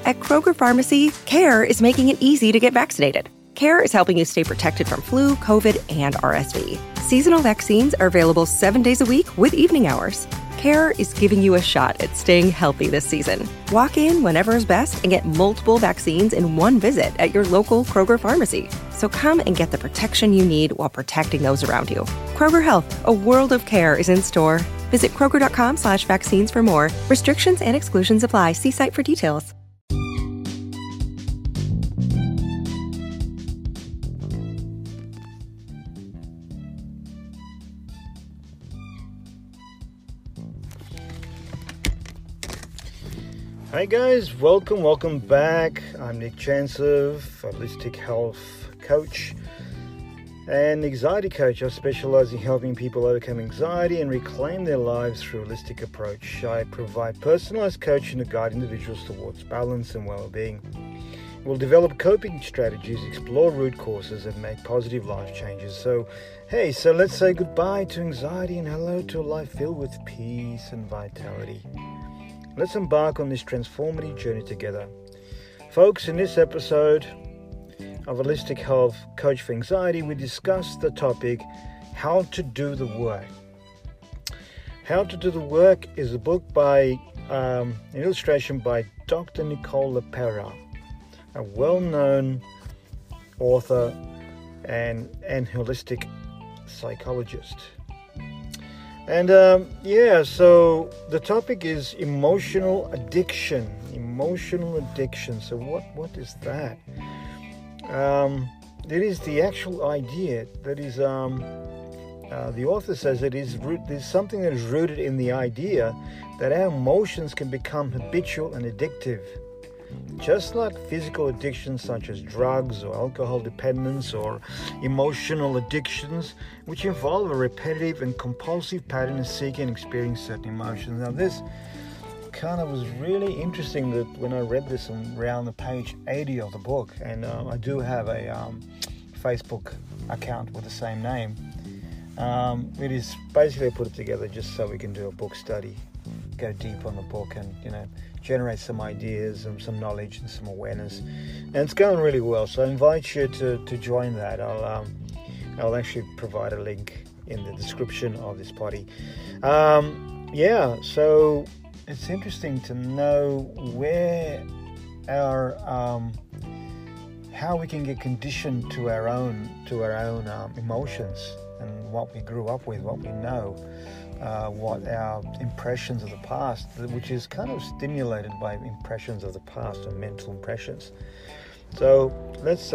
At Kroger Pharmacy, CARE is making it easy to get vaccinated. CARE is helping you stay protected from flu, COVID, and RSV. Seasonal vaccines are available 7 days a week with evening hours. CARE is giving you a shot at staying healthy this season. Walk in whenever is best and get multiple vaccines in one visit at your local Kroger Pharmacy. So come and get the protection you need while protecting those around you. Kroger Health, a world of care is in store. Visit Kroger.com/vaccines for more. Restrictions and exclusions apply. See site for details. Hi guys, welcome back. I'm Nick Chancellor, holistic health coach and anxiety coach. I specialize in helping people overcome anxiety and reclaim their lives through a holistic approach. I provide personalized coaching to guide individuals towards balance and well-being. We'll develop coping strategies, explore root causes, and make positive life changes. So let's say goodbye to anxiety and hello to a life filled with peace and vitality. Let's embark on this transformative journey together. Folks, in this episode of Holistic Health Coach for Anxiety, we discuss the topic, How to Do the Work. How to Do the Work is a book by, an illustration by Dr. Nicole LePera, a well-known author and holistic psychologist. And so the topic is emotional addiction. So what is that? It is the actual idea that is, the author says there's something that is rooted in the idea that our emotions can become habitual and addictive. Just like physical addictions such as drugs or alcohol dependence or emotional addictions, which involve a repetitive and compulsive pattern of seeking and experiencing certain emotions. Now this kind of was really interesting that when I read this around the page 80 of the book, and I do have a Facebook account with the same name. It is basically put it together just so we can do a book study, go deep on the book and, generate some ideas and some knowledge and some awareness. And it's going really well. So I invite you to join that. I'll actually provide a link in the description of this potty. So it's interesting to know where our how we can get conditioned to our own emotions and what we grew up with, what we know. What our impressions of the past, which is kind of stimulated by impressions of the past or mental impressions. So let's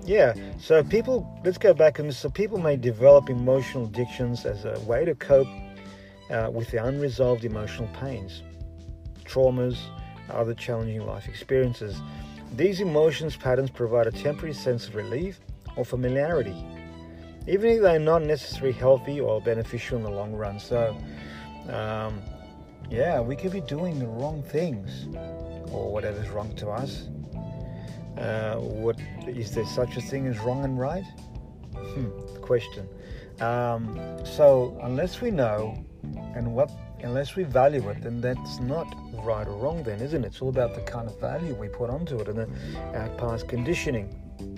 go back and so people may develop emotional addictions as a way to cope with the unresolved emotional pains, traumas, other challenging life experiences. These emotions patterns provide a temporary sense of relief or familiarity, even if they're not necessarily healthy or beneficial in the long run. So, we could be doing the wrong things or whatever's wrong to us. Is there such a thing as wrong and right? Question. So unless we know unless we value it, then that's not right or wrong then, isn't it? It's all about the kind of value we put onto it and our past conditioning.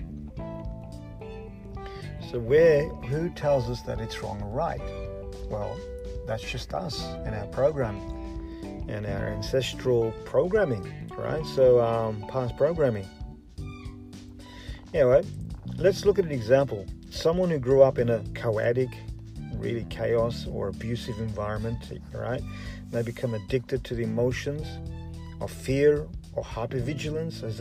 So who tells us that it's wrong or right? Well, that's just us and our program and our ancestral programming, right? So past programming. Anyway, let's look at an example. Someone who grew up in a chaotic, really chaos or abusive environment, right, may become addicted to the emotions of fear or hypervigilance as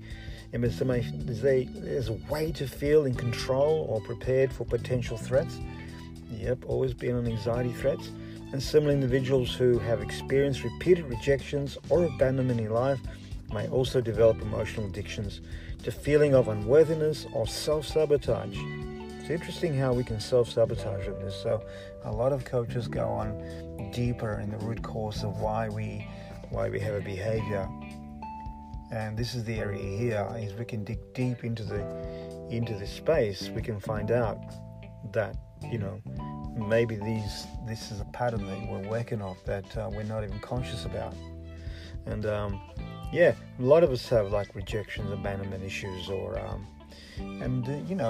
there's a way to feel in control or prepared for potential threats. Always been on anxiety threats. And similar individuals who have experienced repeated rejections or abandonment in life may also develop emotional addictions to feeling of unworthiness or self-sabotage. It's interesting how we can self-sabotage with this. So a lot of coaches go on deeper in the root cause of why we have a behavior. And this is the area here, is we can dig deep into this space. We can find out that, maybe this is a pattern that we're working off that we're not even conscious about. And a lot of us have like rejection, abandonment issues, or and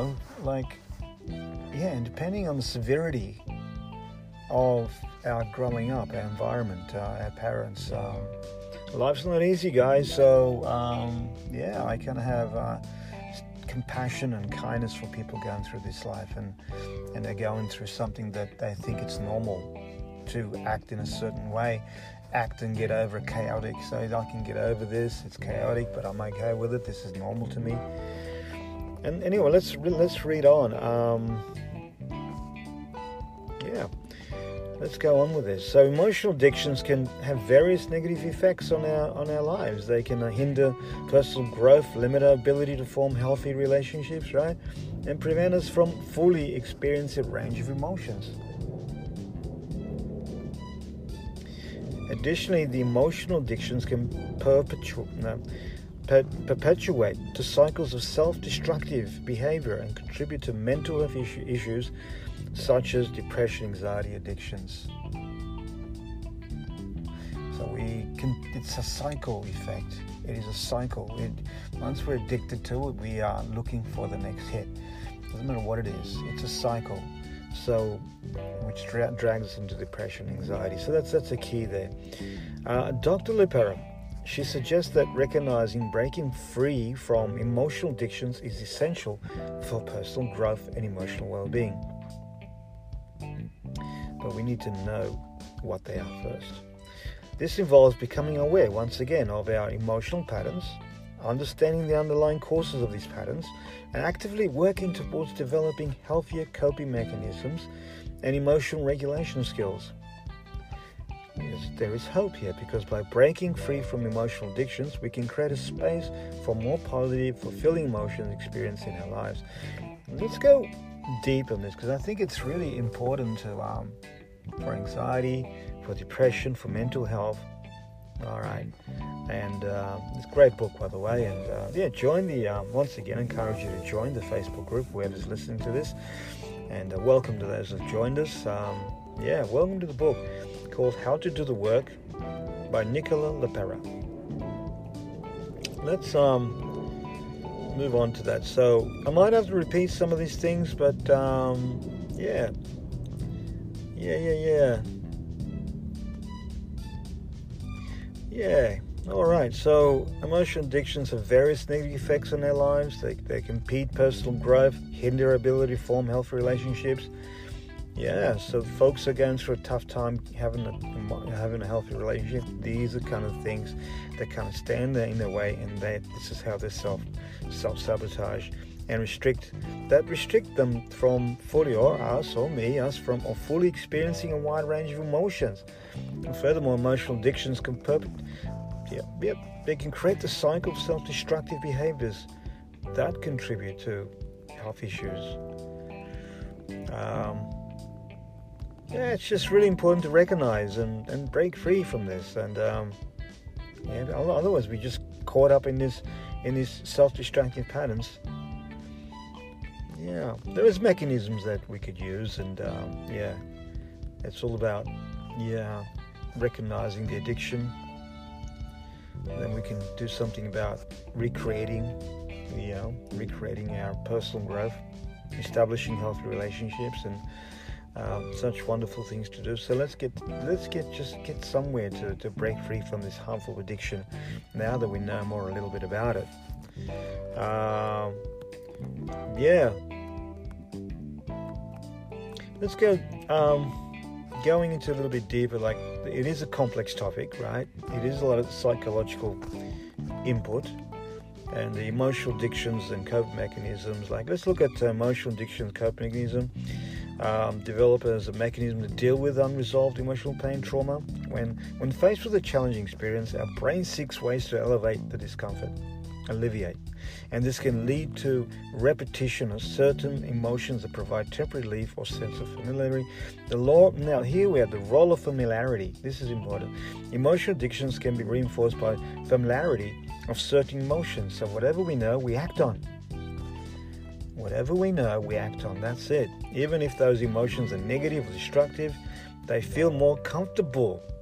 depending on the severity of our growing up, our environment, our parents, life's not easy, guys. So I kind of have compassion and kindness for people going through this life, and they're going through something that they think it's normal to act in a certain way, act and get over chaotic. So I can get over this, it's chaotic, but I'm okay with it, this is normal to me. And anyway, let's read on. Let's go on with this. So emotional addictions can have various negative effects on our lives. They can hinder personal growth, limit our ability to form healthy relationships, right? And prevent us from fully experiencing a range of emotions. Additionally, the emotional addictions can perpetuate to cycles of self-destructive behavior and contribute to mental health issues such as depression, anxiety, addictions. So it's a cycle effect. It is a cycle. Once we're addicted to it, we are looking for the next hit. Doesn't matter what it is. It's a cycle. So, which drags us into depression, anxiety. So that's a key there. Dr. Lepera, she suggests that recognizing breaking free from emotional addictions is essential for personal growth and emotional well-being. But we need to know what they are first. This involves becoming aware, once again, of our emotional patterns, understanding the underlying causes of these patterns, and actively working towards developing healthier coping mechanisms and emotional regulation skills. There is hope here, because by breaking free from emotional addictions, we can create a space for more positive, fulfilling emotions experienced in our lives. Let's go deep on this, because I think it's really important to for anxiety, for depression, for mental health. All right, and it's a great book, by the way. And join the once again, encourage you to join the Facebook group, whoever's listening to this, and welcome to those who've joined us. Welcome to the book called How to Do the Work by Nicola Lepera. Let's move on to that. So I might have to repeat some of these things, but all right. So emotional addictions have various negative effects on our lives. They can impede personal growth, hinder our ability to form healthy relationships. So folks are going through a tough time having a healthy relationship. These are kind of things that kind of stand in their way, and this is how they self-sabotage and restrict them from fully, or us from fully experiencing a wide range of emotions. And furthermore, emotional addictions can they can create the cycle of self-destructive behaviors that contribute to health issues. It's just really important to recognize and break free from this, and otherwise we just caught up in these self-destructive patterns. There is mechanisms that we could use, and it's all about recognizing the addiction. Then we can do something about recreating our personal growth, establishing healthy relationships, and such wonderful things to do. So let's get somewhere to break free from this harmful addiction now that we know a little bit about it. Let's go going into a little bit deeper. Like, it is a complex topic, right? It is a lot of psychological input, and the emotional addictions and coping mechanisms. Like, let's look at emotional addiction coping mechanism. Develop as a mechanism to deal with unresolved emotional pain, trauma. When faced with a challenging experience, our brain seeks ways to alleviate the discomfort. And this can lead to repetition of certain emotions that provide temporary relief or sense of familiarity. Now here we have the role of familiarity. This is important. Emotional addictions can be reinforced by familiarity of certain emotions. So whatever we know, we act on. Whatever we know, we act on. That's it. Even if those emotions are negative or destructive, they feel more comfortable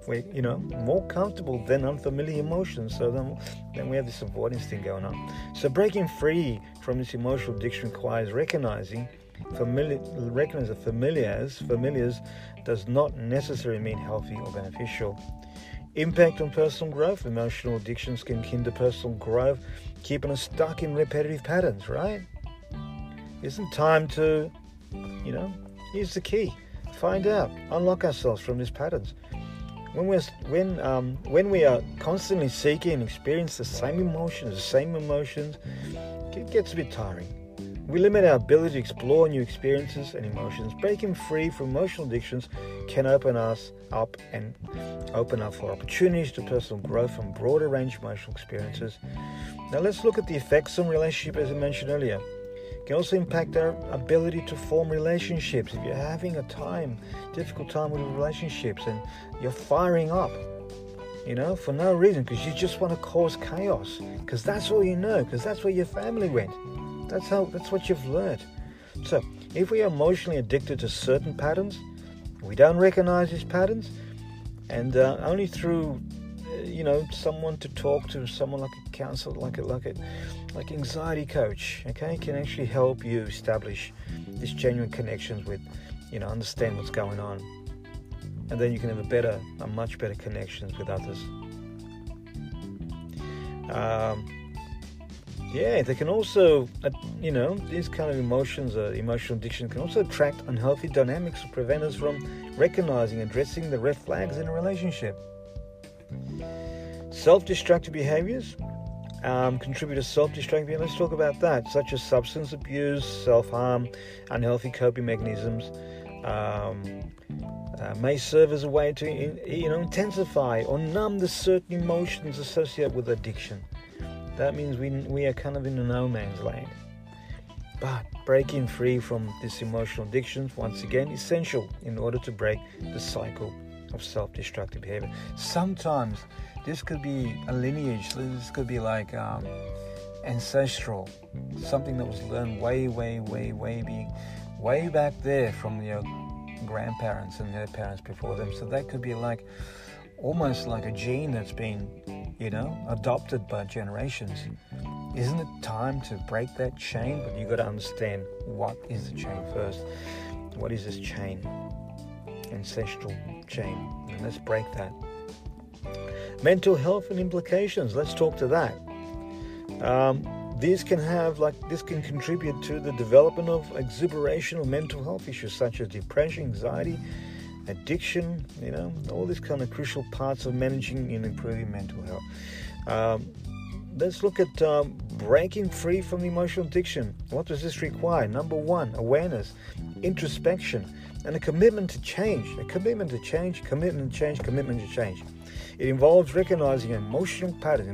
we're more comfortable than unfamiliar emotions. So then we have this avoidance thing going on. So breaking free from this emotional addiction requires recognizing that familiars does not necessarily mean healthy or beneficial. Impact on personal growth. Emotional addictions can hinder personal growth, keeping us stuck in repetitive patterns, right? Isn't time to, here's the key. Find out, unlock ourselves from these patterns. When we are constantly seeking and experience the same emotions, it gets a bit tiring. We limit our ability to explore new experiences and emotions. Breaking free from emotional addictions can open us up for opportunities to personal growth and broader range of emotional experiences. Now let's look at the effects on relationship, as I mentioned earlier. It can also impact our ability to form relationships. If you're having a difficult time with relationships and you're firing up, for no reason, because you just want to cause chaos, because that's all you know, because that's where your family went. That's what you've learned. So if we are emotionally addicted to certain patterns, we don't recognize these patterns, and only through someone to talk to, someone like a counselor, like anxiety coach, okay, can actually help you establish these genuine connections with, understand what's going on, and then you can have a much better connections with others. They can also, these kind of emotions, emotional addiction can also attract unhealthy dynamics or prevent us from recognizing and addressing the red flags in a relationship. Self-destructive behaviors contribute to self-destructive behavior. Let's talk about that, such as substance abuse, self-harm, unhealthy coping mechanisms, may serve as a way to intensify or numb the certain emotions associated with addiction. That means we are kind of in a no man's land. But breaking free from this emotional addictions, once again, essential in order to break the cycle of self-destructive behavior. Sometimes this could be a lineage. This could be like ancestral, something that was learned way back there from your grandparents and their parents before them. So that could be like almost like a gene that's been, adopted by generations. Isn't it time to break that chain? But you've got to understand, what is the chain first? What is this chain? Ancestral chain. And let's break that. Mental health and implications. Let's talk to that. This can contribute to the development of exuberation of mental health issues such as depression, anxiety, addiction, all these kind of crucial parts of managing and improving mental health. Let's look at breaking free from the emotional addiction. What does this require? Number one, awareness, introspection, and a commitment to change. Commitment to change. It involves recognizing emotional patterns,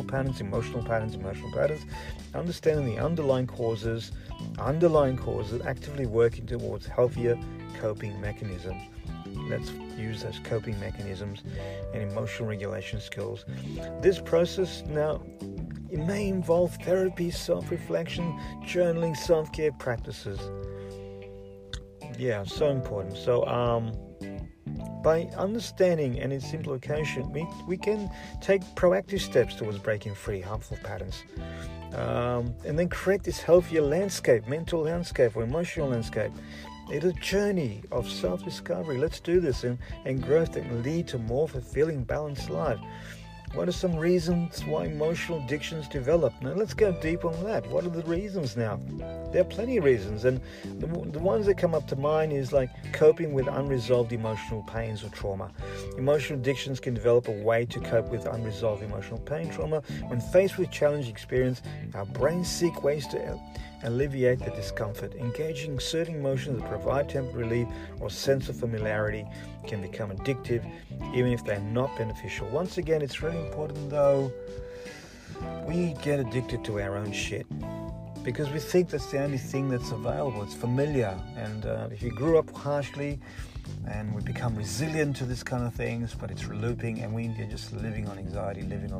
understanding the underlying causes, actively working towards healthier coping mechanisms. Let's use those coping mechanisms and emotional regulation skills. This process now, it may involve therapy, self-reflection, journaling, self-care practices. Yeah, so important. So, by understanding and its implication, we can take proactive steps towards breaking free harmful patterns, and then create this healthier landscape, mental landscape or emotional landscape. It's a journey of self-discovery. Let's do this and growth that can lead to more fulfilling, balanced life. What are some reasons why emotional addictions develop? Now let's go deep on that. What are the reasons now? There are plenty of reasons, and the ones that come up to mind is like coping with unresolved emotional pains or trauma. Emotional addictions can develop a way to cope with unresolved emotional pain, trauma. When faced with challenging experience, our brains seek ways to alleviate the discomfort. Engaging certain emotions that provide temporary relief or sense of familiarity can become addictive, even if they're not beneficial. Once again, it's really important though, we get addicted to our own shit because we think that's the only thing that's available. It's familiar, and if you grew up harshly, and we become resilient to this kind of things, but it's looping, and we're just living on anxiety.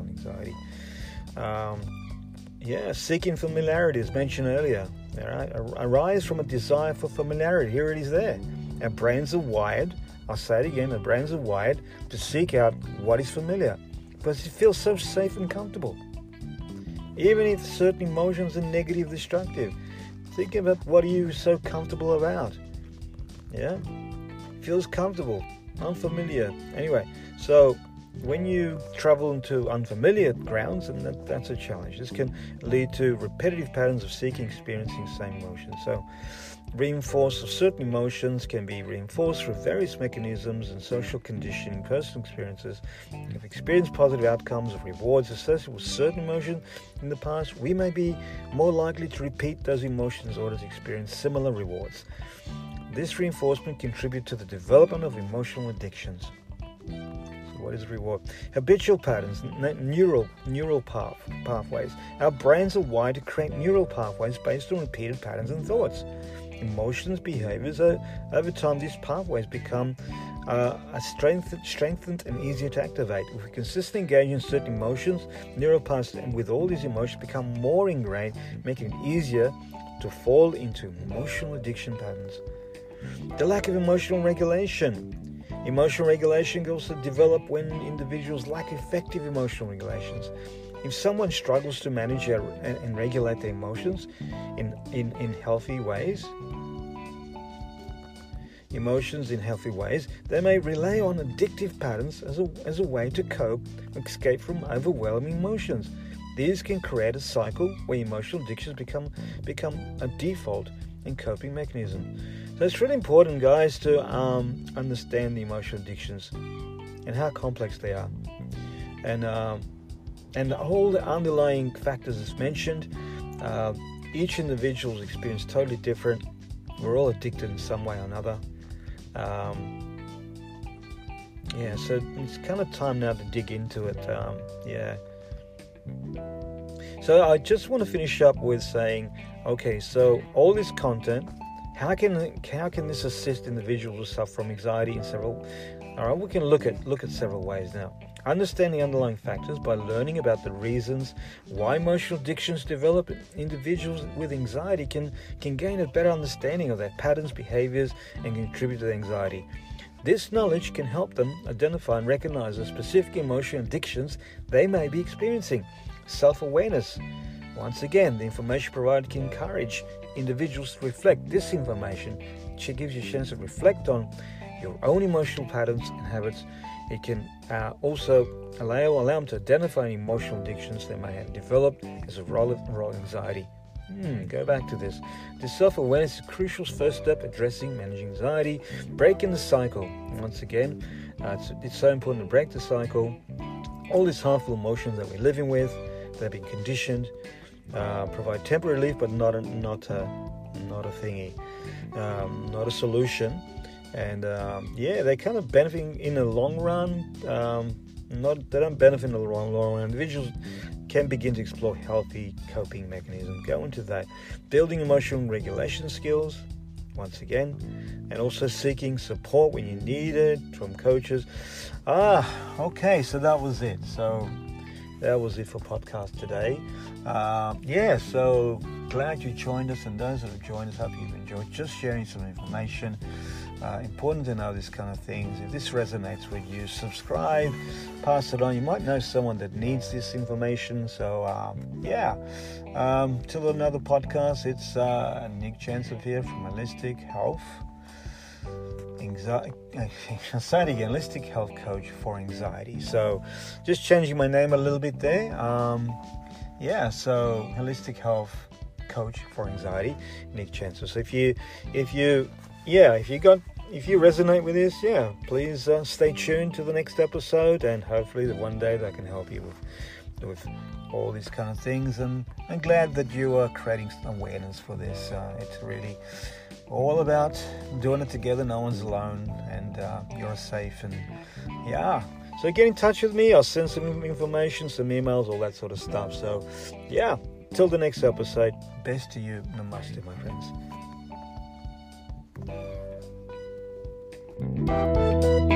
Seeking familiarity, as mentioned earlier, arise from a desire for familiarity. Here it is there. Our brains are wired I'll say it again, our brains are wired to seek out what is familiar, because it feels so safe and comfortable. Even if certain emotions are negative, destructive, think about what are you so comfortable about. Yeah? Feels comfortable, unfamiliar. Anyway, so when you travel into unfamiliar grounds, and that's a challenge. This can lead to repetitive patterns of seeking, experiencing the same emotions. So reinforce of certain emotions can be reinforced through various mechanisms and social conditioning, personal experiences. If we've experienced positive outcomes of rewards associated with certain emotions in the past, we may be more likely to repeat those emotions or to experience similar rewards. This reinforcement contributes to the development of emotional addictions. What is reward? Habitual patterns, neural pathways. Our brains are wired to create neural pathways based on repeated patterns and thoughts. Emotions, behaviors, over time these pathways become strengthened and easier to activate. If we consistently engage in certain emotions, neural pathways and with all these emotions become more ingrained, making it easier to fall into emotional addiction patterns. The lack of emotional regulation. Emotional regulation can also develop when individuals lack effective emotional regulations. If someone struggles to manage and regulate their emotions in healthy ways, they may rely on addictive patterns as a way to cope or escape from overwhelming emotions. These can create a cycle where emotional addictions become a default and coping mechanism. So it's really important, guys, to understand the emotional addictions and how complex they are, and all the underlying factors as mentioned. Each individual's experience is totally different. We're all addicted in some way or another. So it's kind of time now to dig into it. So I just want to finish up with saying, okay, so all this content, how can this assist individuals who suffer from anxiety in several? All right, we can look at several ways now. Understanding underlying factors by learning about the reasons why emotional addictions develop. Individuals with anxiety can gain a better understanding of their patterns, behaviors, and contribute to the anxiety. This knowledge can help them identify and recognize the specific emotional addictions they may be experiencing. Self-awareness. Once again, the information provided can encourage individuals to reflect this information. It gives you a chance to reflect on your own emotional patterns and habits. It can also allow them to identify any emotional addictions they may have developed as a result of anxiety. Go back to this. This self-awareness is a crucial first step addressing managing anxiety, breaking the cycle. Once again, it's so important to break the cycle. All these harmful emotions that we're living with, that have been conditioned, provide temporary relief, but not a thingy, not a solution. And they're kind of benefiting in the long run. They don't benefit in the long run. Individuals can begin to explore healthy coping mechanisms. Go into that. Building emotional regulation skills, once again, and also seeking support when you need it from coaches. Okay, so that was it. So that was it for podcast today. So glad you joined us, and those that have joined us, hope you've enjoyed just sharing some information. Important to know this kind of things. If this resonates with you, subscribe, pass it on. You might know someone that needs this information. So till another podcast, it's Nick Chancellor here from Holistic Health. Holistic Health Coach for Anxiety. So just changing my name a little bit there. So Holistic Health Coach for Anxiety, Nick Chancellor. So if you resonate with this, please stay tuned to the next episode, and hopefully one day that can help you with all these kind of things. And I'm glad that you are creating awareness for this. It's really all about doing it together. No one's alone, and you're safe. And so get in touch with me. I'll send some information, some emails, all that sort of stuff. So till the next episode, best to you. Namaste, my friends.